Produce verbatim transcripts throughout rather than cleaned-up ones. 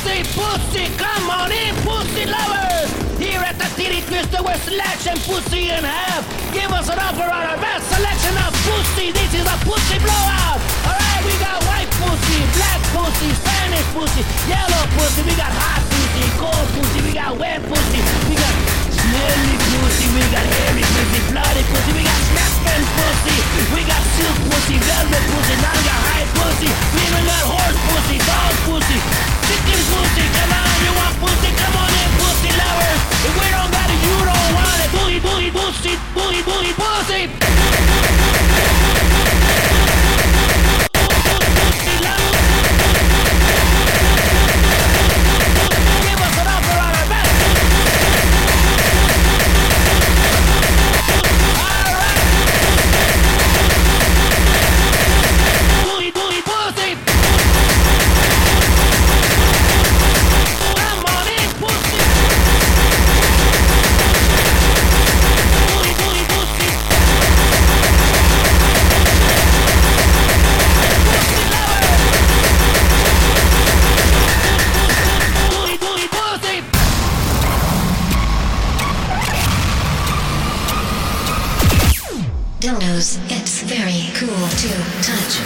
pussy, pussy, come on in, pussy lovers. Here at the Titty Twister, we're slashing pussy in half. Give us an offer on our best selection of pussy. This is a pussy blowout. Alright, we got white pussy, black pussy, Spanish pussy, yellow pussy. We got hot pussy, cold pussy. We got wet pussy. We got smelly pussy. We got hairy pussy, bloody pussy. We got snapping pussy. We got silk pussy, velvet pussy, nanga high pussy. We even got horse pussy, dog pussy, chicken pussy. Come on, you want pussy? Come on in, pussy lovers. If we don't got it, you don't want it. Booty, booty, pussy, booty, booty, pussy. Dildos, it's very cool to touch.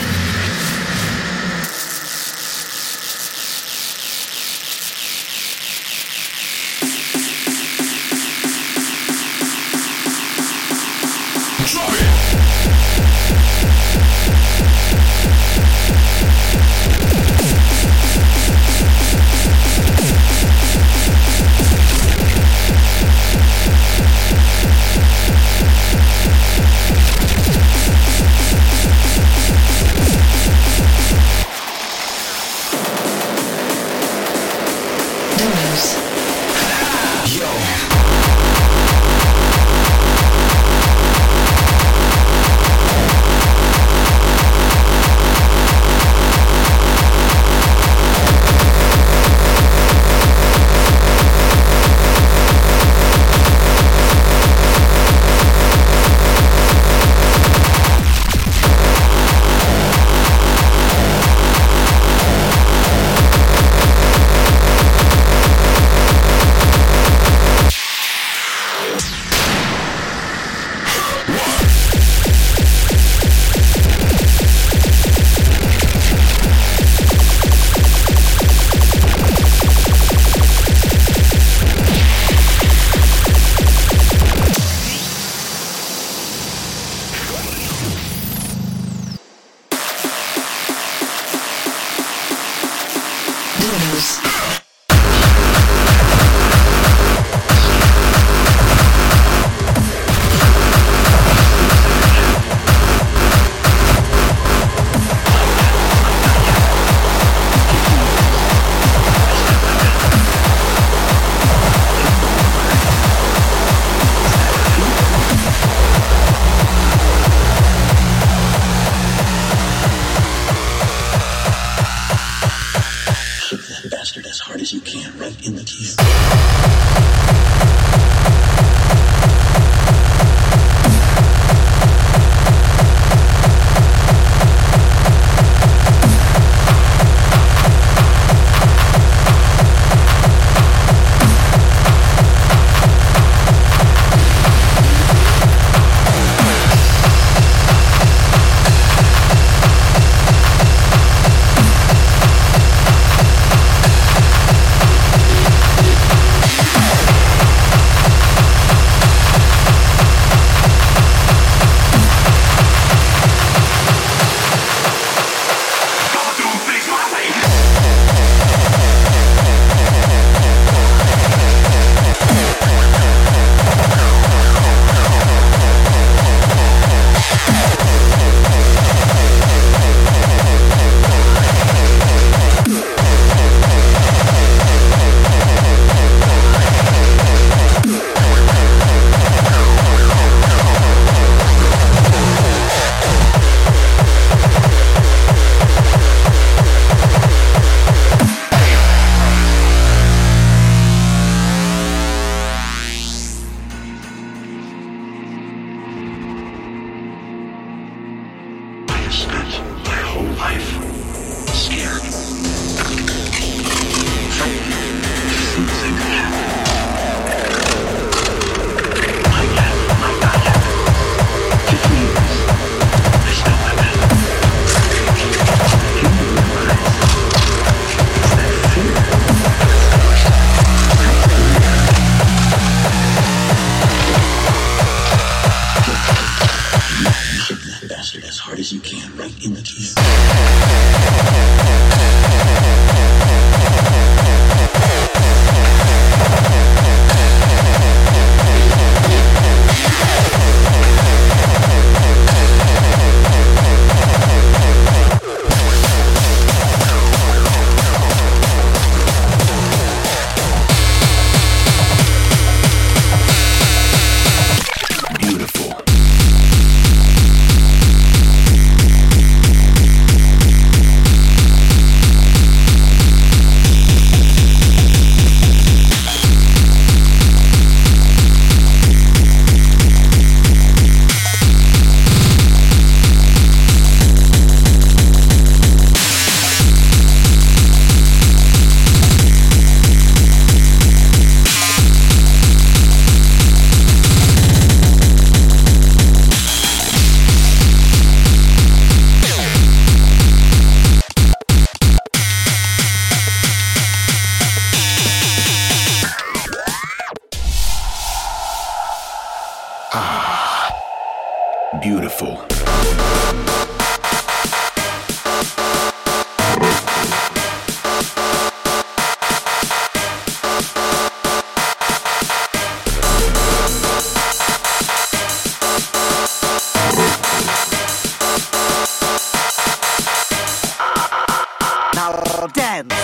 beautiful. Now dance.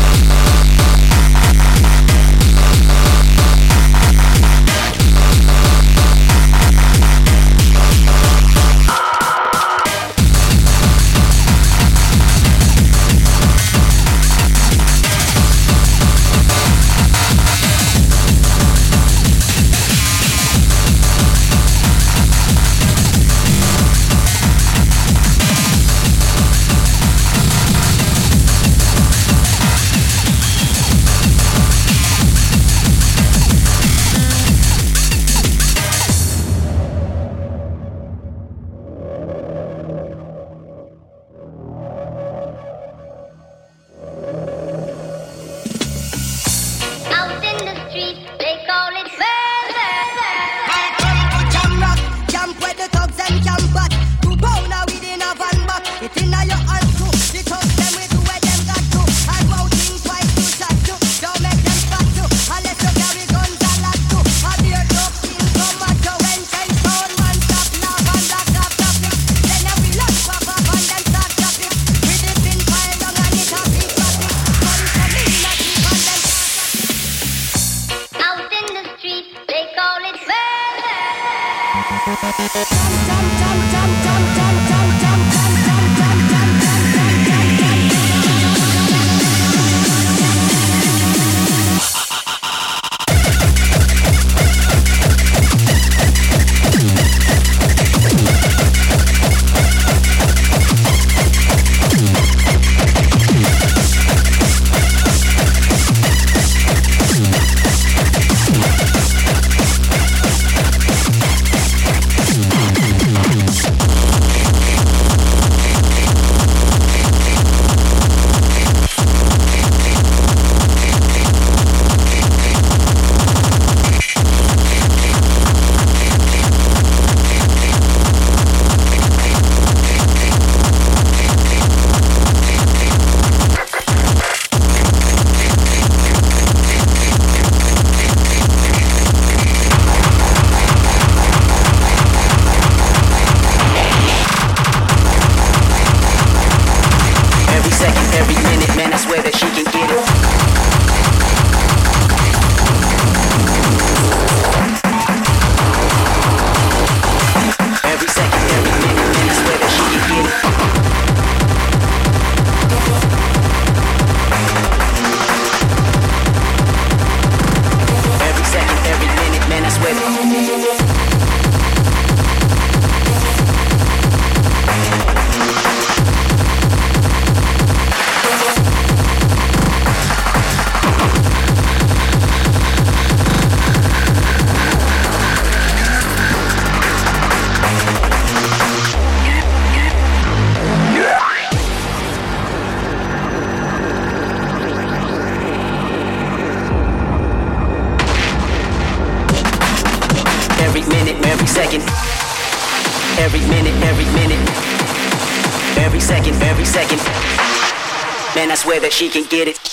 She can get it.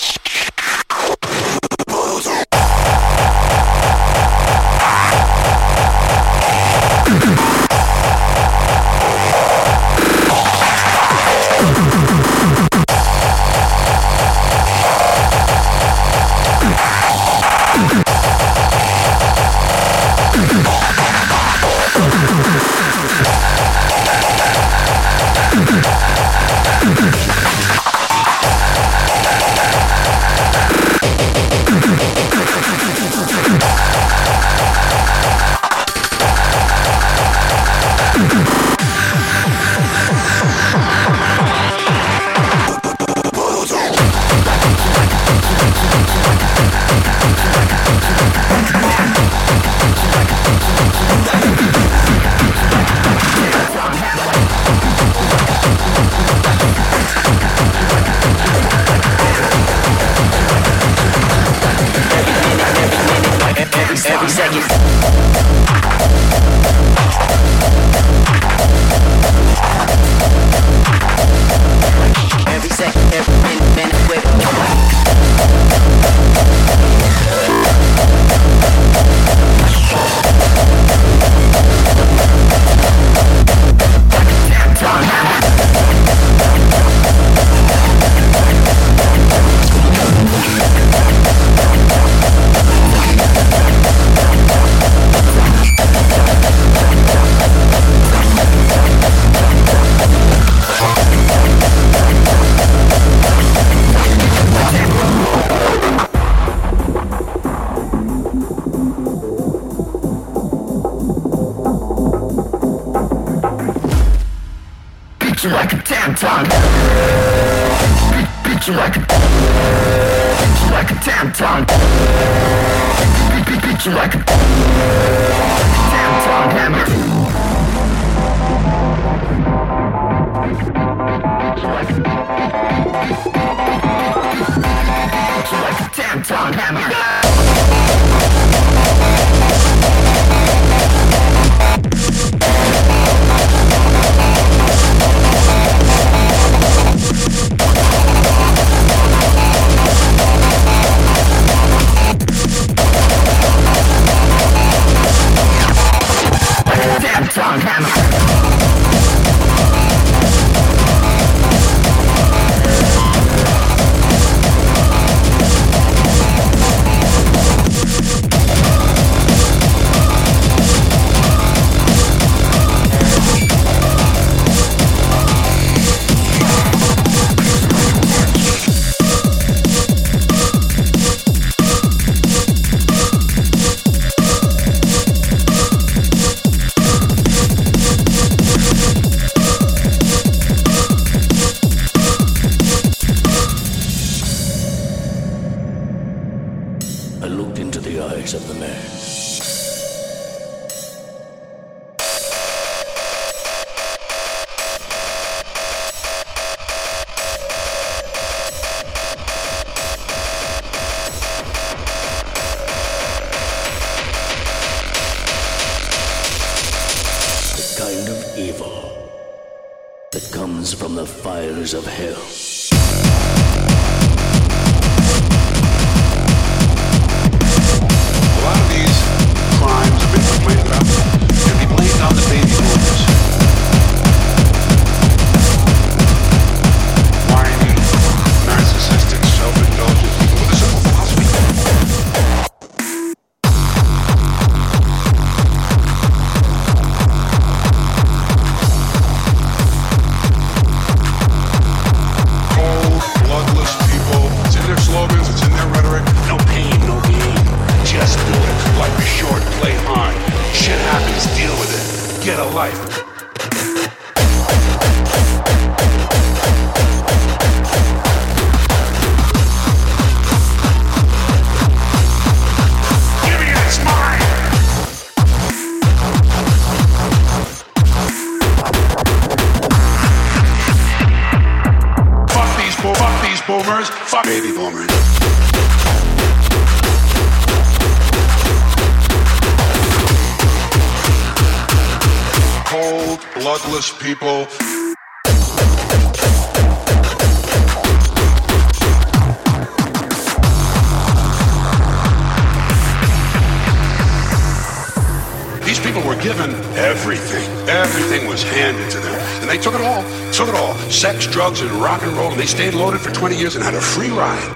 every second. like a tampon. Beat you like a beat you like a tampon. Beat you like a tampon hammer. Beat you like a tampon hammer. Tampon hammer. Of the man. The kind of evil that comes from the fires of hell. Crimes have been complained about can be blamed on the baby boomers. Whiny, narcissistic, self-indulgent people with a simple philosophy. Cold, bloodless people. It's in their slogans, it's in their rhetoric. No pain, no gain. Just do it. Life is short, play hard. Shit happens, deal with it. Get a life. Give me it, it's mine! Fuck these, bo- fuck these boomers. Fuck baby boomers. Cold, bloodless people. These people were given everything. Everything was handed to them. And they took it all. Took it all. Sex, drugs, and rock and roll. And they stayed loaded for twenty years and had a free ride.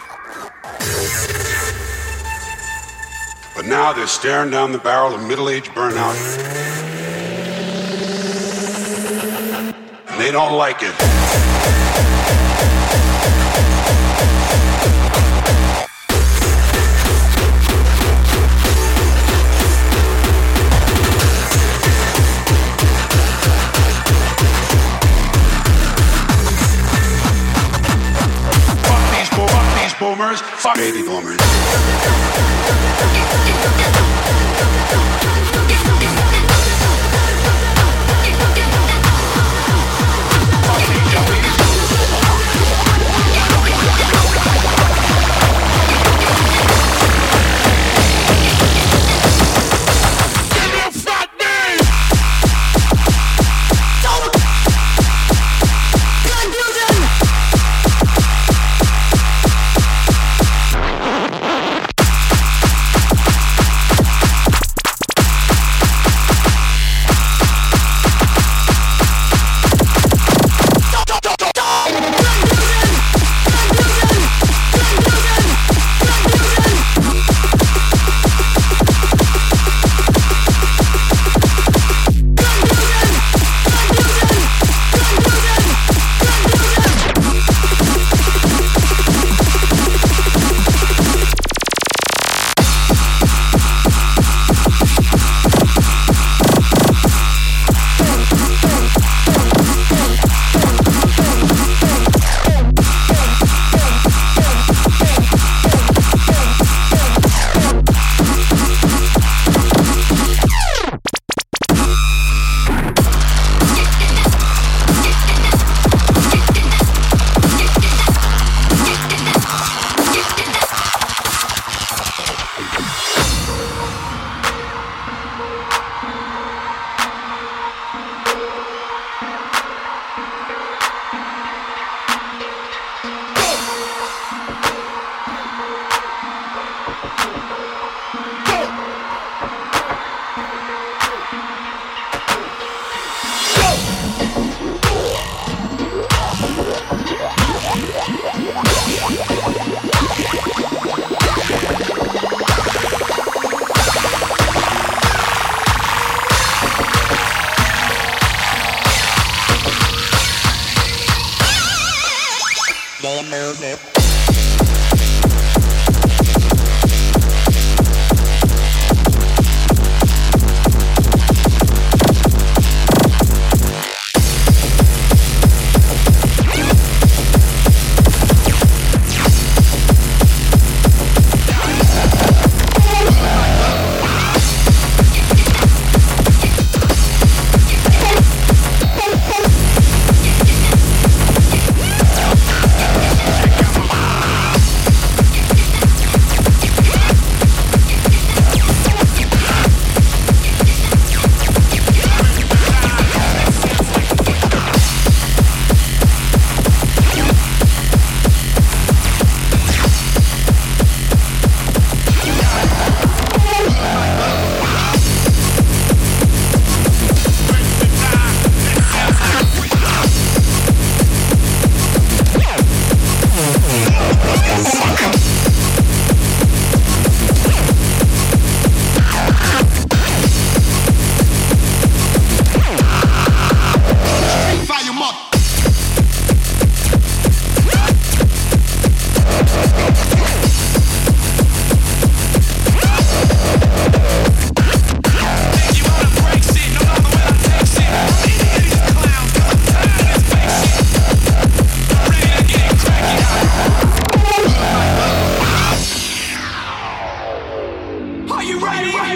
But now they're staring down the barrel of middle-aged burnout. They don't like it. Fuck these, bo- fuck these boomers. Fuck baby boomers. Run!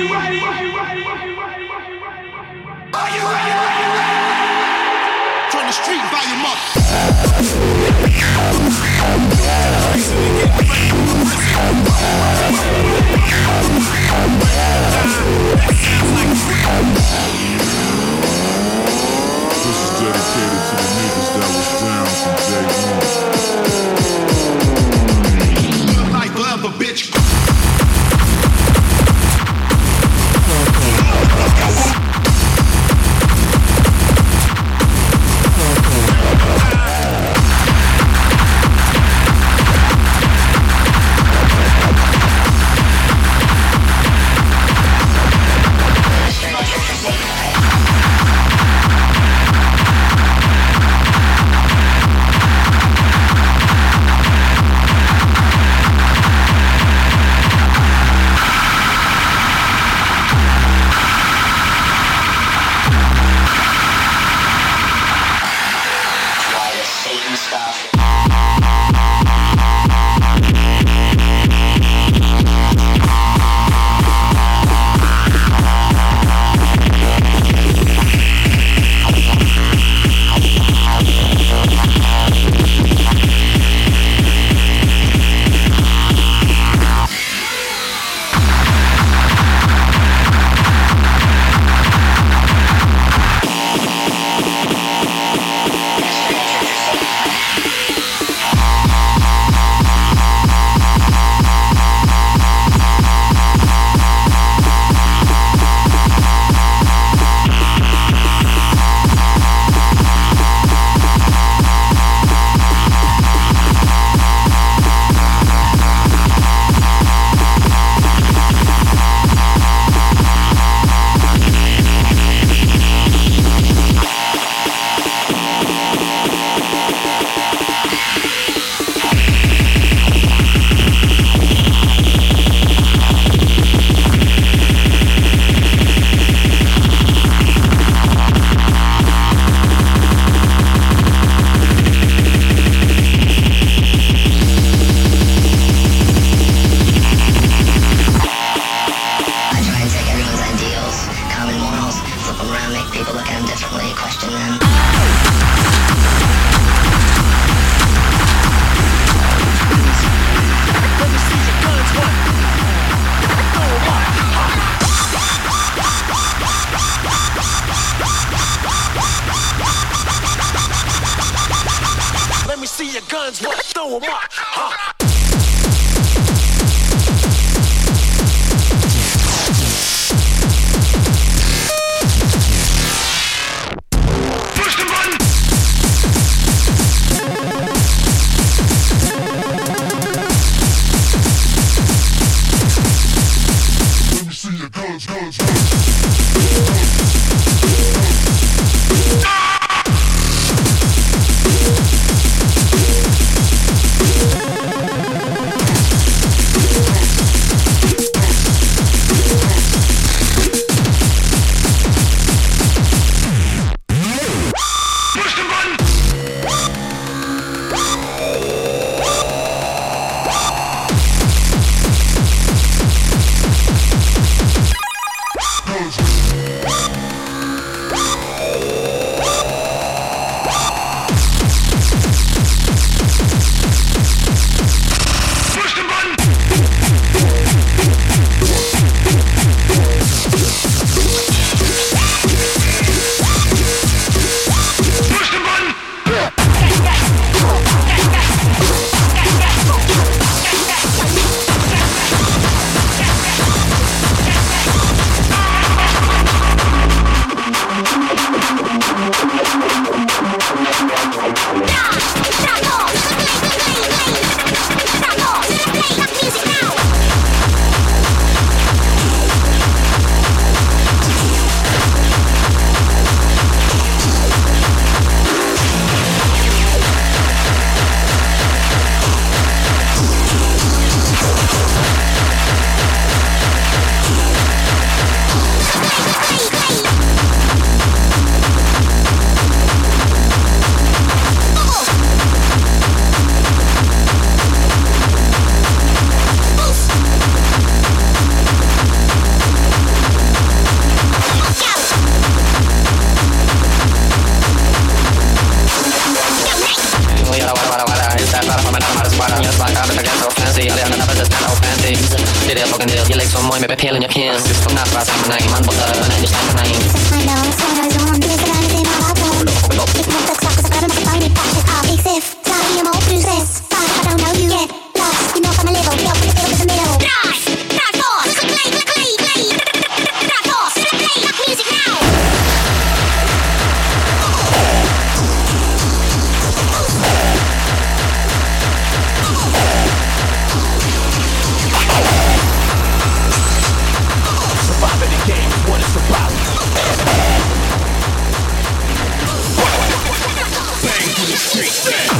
Turn the street volume up. This is dedicated to the niggas that was down from day one. Life forever, bitch. romantic. Det är frågan del, jag lägger som mig med pelen jag kan. Som nappar samma nej, man bara dör, nej, det stämmer nej. I don't know you get lost, you know from a level, you're from the middle, the middle. Rise, rise force, play, play, play, play. Rise force, play, like music now. Surviving the game is what it's about. Bang to the street, bang.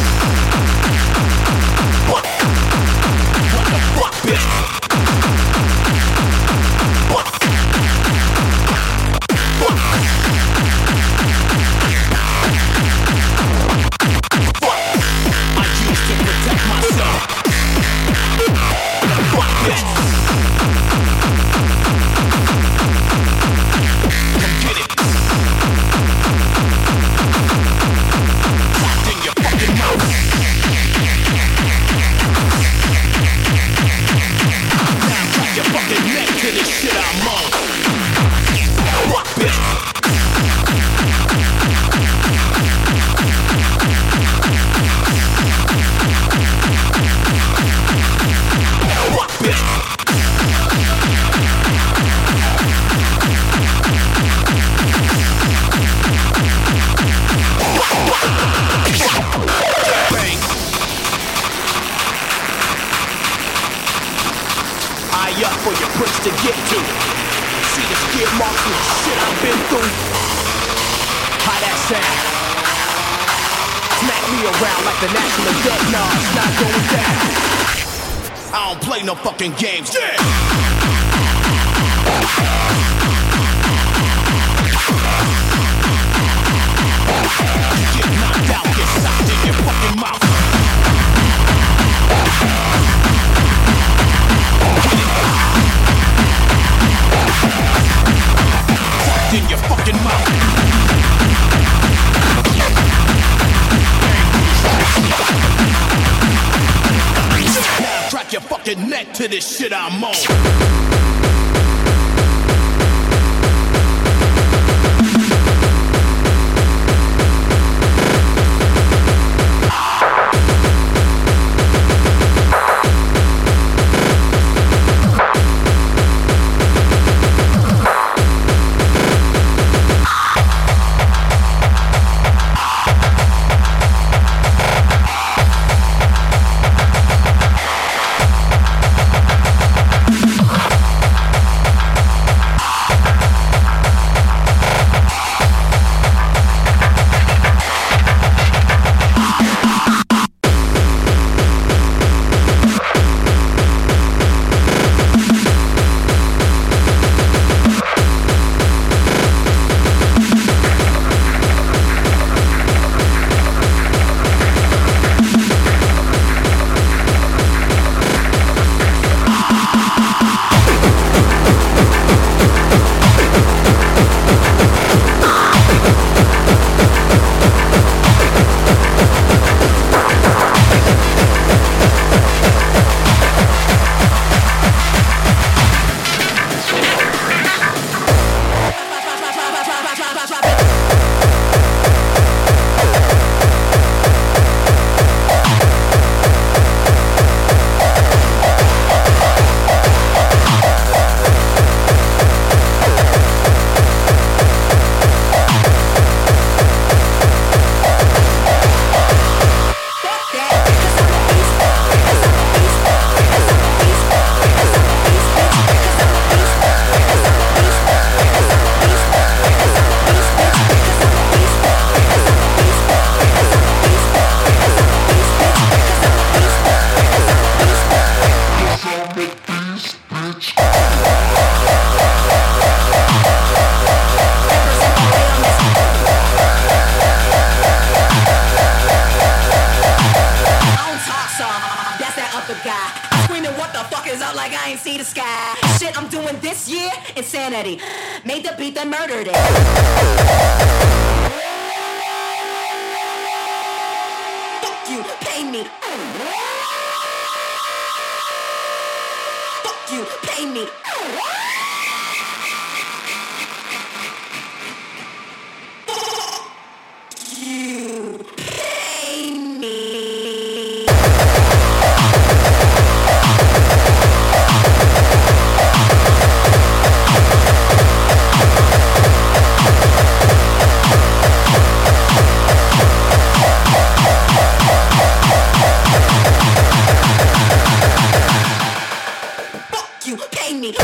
What? What the fuck, bitch? What? What? What? I choose to protect myself. What, bitch? Come get it. Locked in your fucking mouth. Now crack your fucking neck to this shit I'm on. What, bitch? What, bitch? Bang. Eye up for your pricks to get to. See the skid marks and shit I've been through. How that sound? Smack me around like the national debt. Nah, it's not going down. I don't play no fucking games. Yeah. You get knocked out, get socked in your fucking mouth. Socked in your fucking mouth. Now crack your fucking neck to this shit I'm on. Insanity. Made the beat, then murdered it. Fuck you, pay me. you, pay me. You pay me. Fuck you, pay me.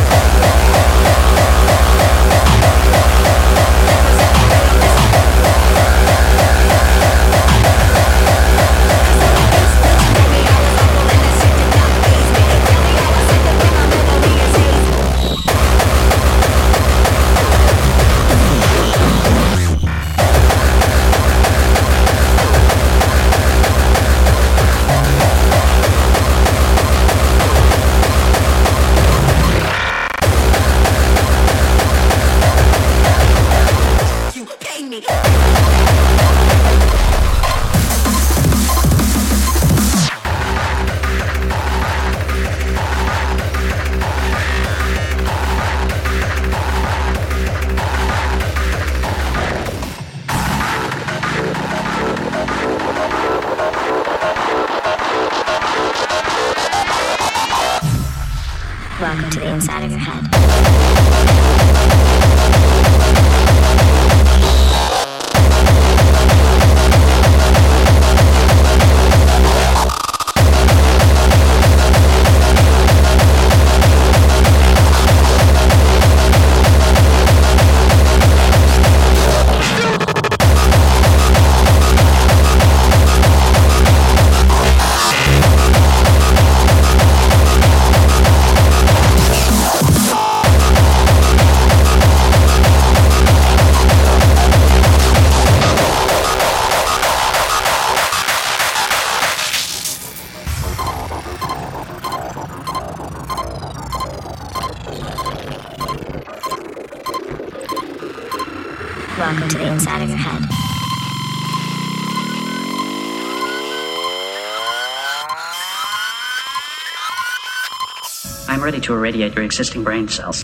You pay me. Welcome to the inside of your head. Welcome to the inside of your head. I'm ready to irradiate your existing brain cells.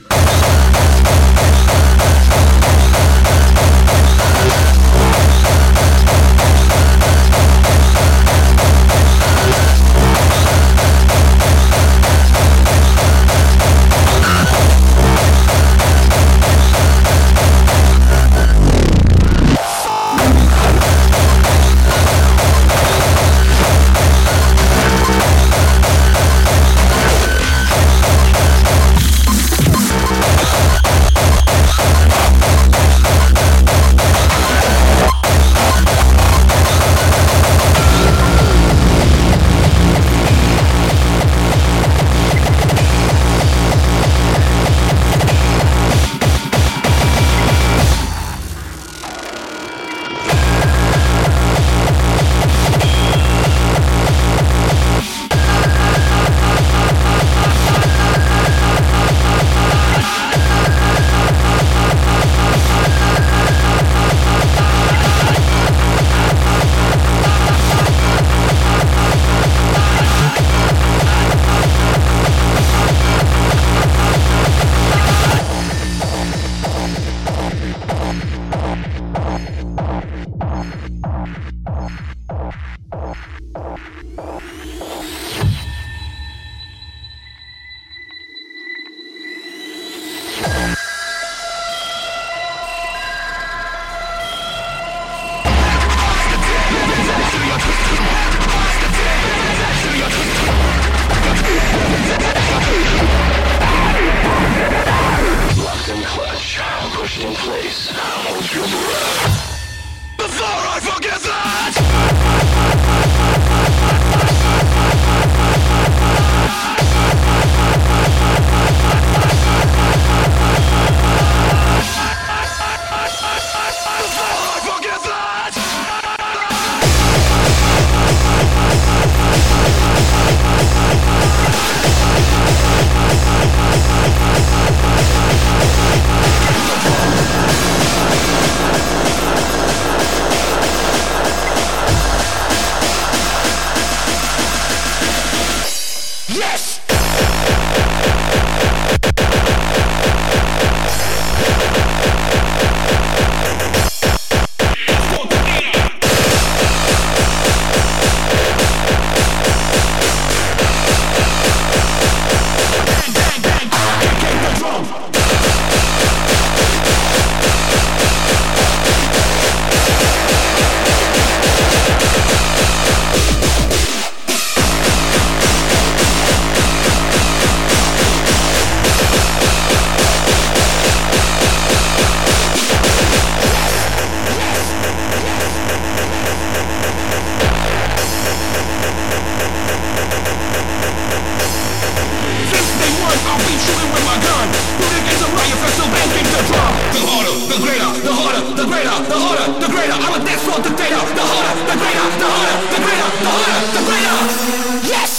want the greater, the harder, the greater, the harder, the greater, the harder, the greater. Yes!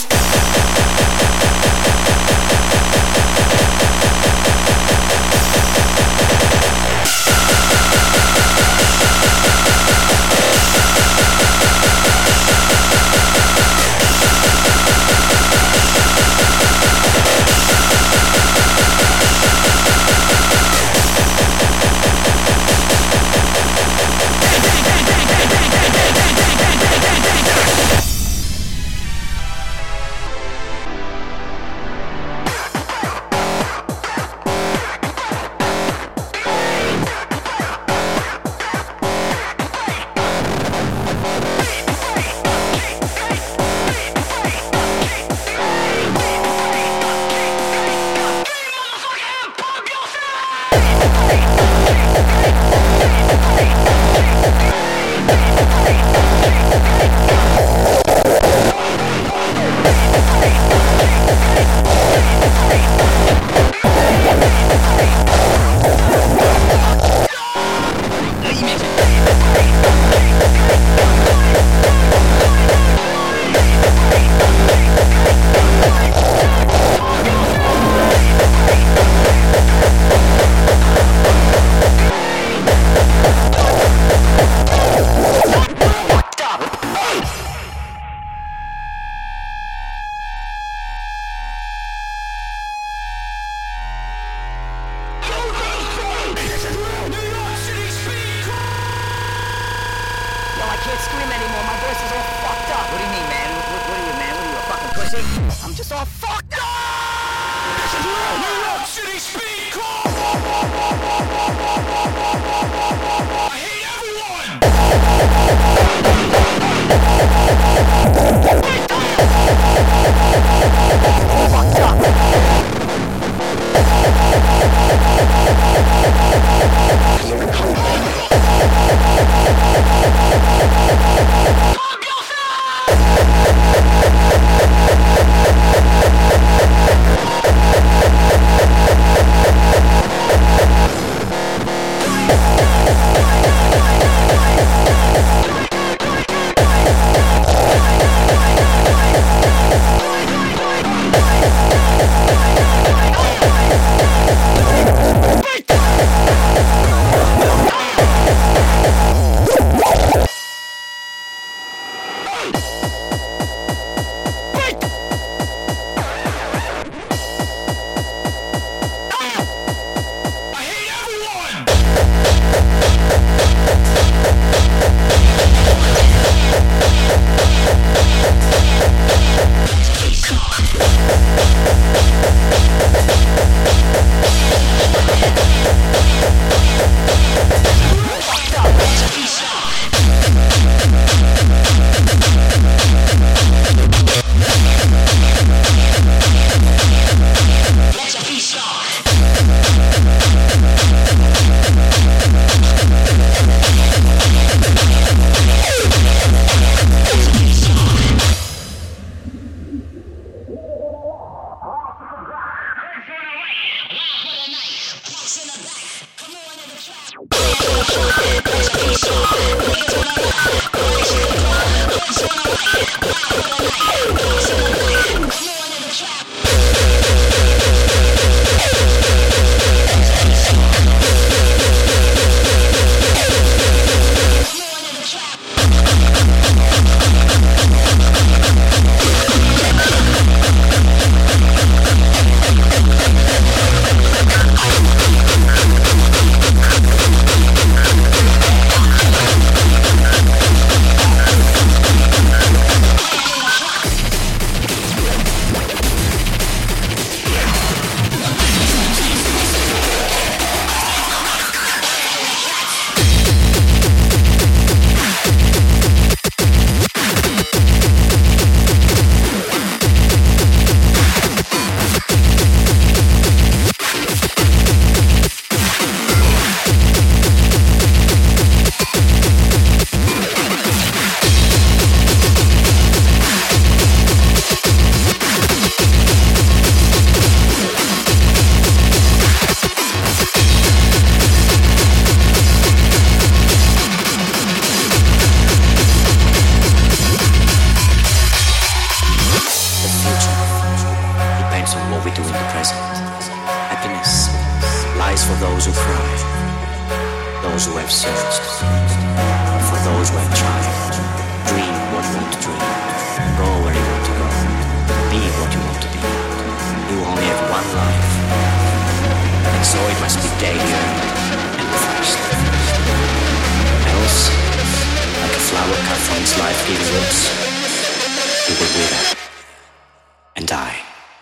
for those who cry, those who have searched, for those who have tried. Dream what you want to dream, go where you want to go, be what you want to be. You only have one life, and so it must be daily and first. Else, like a flower cut from its life-giving roots, you will wither and die.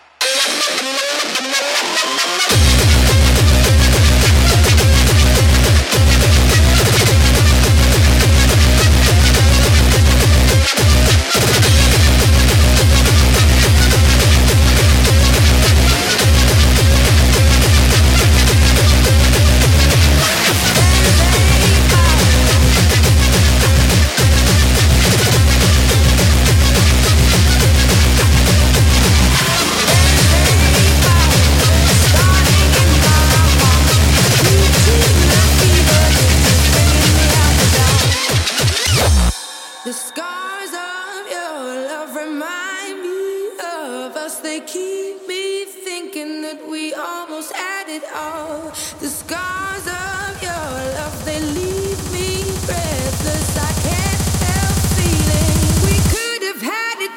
The scars of your love remind me of us. They keep me thinking that we almost had it all. The scars of your love, they leave me breathless. I can't help feeling we could have had it